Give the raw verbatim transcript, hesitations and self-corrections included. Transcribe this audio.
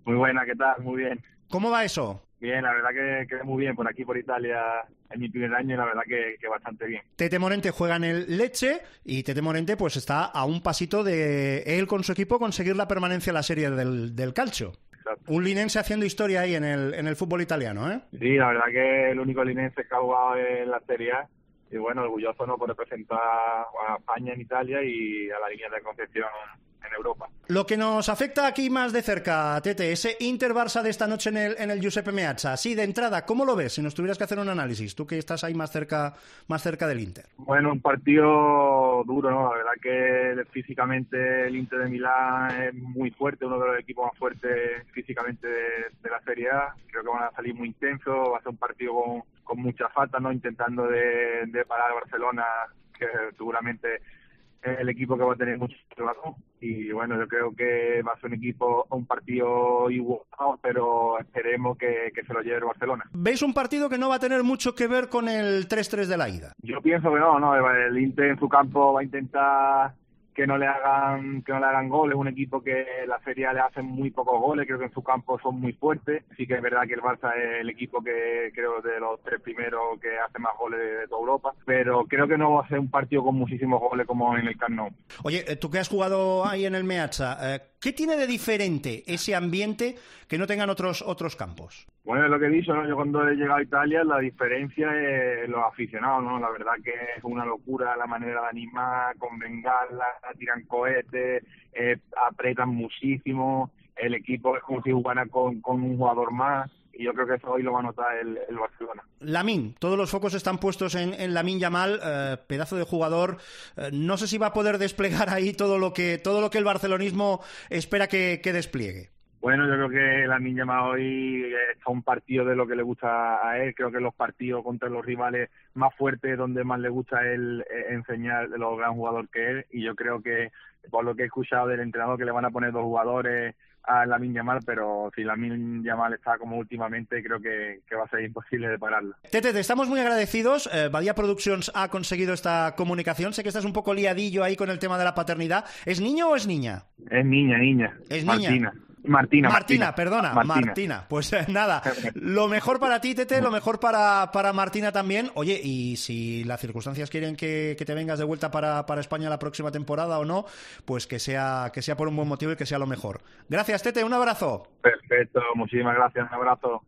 Muy buena, ¿qué tal? Muy bien. ¿Cómo va eso? Bien, la verdad que, que muy bien. Por aquí, por Italia, en mi primer año, y la verdad que, que bastante bien. Tete Morente juega en el Lecce y Tete Morente pues está a un pasito de él con su equipo conseguir la permanencia en la serie del, del Calcio. Exacto. Un linense haciendo historia ahí en el, en el fútbol italiano, ¿eh? Sí, la verdad que el único linense que ha jugado en la Serie A. Y bueno, orgulloso no por representar a España en Italia y a la línea de Concepción en Europa. Lo que nos afecta aquí más de cerca, Tete, ese Inter-Barça de esta noche en el, en el Giuseppe Meazza. Sí, de entrada, ¿cómo lo ves? Si nos tuvieras que hacer un análisis, tú que estás ahí más cerca, más cerca del Inter. Bueno, un partido duro, ¿no? La verdad que físicamente el Inter de Milán es muy fuerte, uno de los equipos más fuertes físicamente de, de la Serie A. Creo que van a salir muy intensos, va a ser un partido con, con mucha falta, ¿no? Intentando de, de parar a Barcelona, que seguramente es el equipo que va a tener mucho trabajo. Y bueno, yo creo que va a ser un equipo, un partido igual, pero esperemos que, que se lo lleve el Barcelona. ¿Veis un partido que no va a tener mucho que ver con el tres tres de la ida? Yo pienso que no, no, el Inter en su campo va a intentar que no le hagan que no le hagan goles, un equipo que la Serie A le hacen muy pocos goles, creo que en su campo son muy fuertes. Sí que es verdad que el Barça es el equipo que creo de los tres primeros que hace más goles de, de toda Europa, pero creo que no va a ser un partido con muchísimos goles como en el Camp Nou. Oye, tú que has jugado ahí en el Meazza, eh, ¿qué tiene de diferente ese ambiente que no tengan otros otros campos? Bueno, es lo que he dicho, ¿no? Yo cuando he llegado a Italia, la diferencia es los aficionados, ¿no? La verdad que es una locura la manera de animar, con bengalas, tiran cohetes, eh, apretan muchísimo, el equipo es como si jugara con, con un jugador más, y yo creo que eso hoy lo va a notar el, el Barcelona. Lamine, todos los focos están puestos en, en Lamine Yamal, eh, pedazo de jugador. Eh, no sé si va a poder desplegar ahí todo lo que todo lo que el barcelonismo espera que, que despliegue. Bueno, yo creo que Lamine Yamal hoy está un partido de lo que le gusta a él. Creo que los partidos contra los rivales más fuertes, donde más le gusta a él enseñar de lo gran jugador que es. Y yo creo que, por lo que he escuchado del entrenador, que le van a poner dos jugadores a Lamine Yamal, pero si Lamine Yamal está como últimamente, creo que, que va a ser imposible de pararlo. Tete, te estamos muy agradecidos. Eh, Badia Productions ha conseguido esta comunicación. Sé que estás un poco liadillo ahí con el tema de la paternidad. ¿Es niño o es niña? Es niña, niña. Es Martina. niña. Martina, Martina, Martina, perdona, Martina. Martina. Pues eh, nada, lo mejor para ti, Tete, lo mejor para, para Martina también. Oye, y si las circunstancias quieren que, que te vengas de vuelta para, para España la próxima temporada o no, pues que sea, que sea por un buen motivo y que sea lo mejor. Gracias, Tete, un abrazo. Perfecto, muchísimas gracias, un abrazo.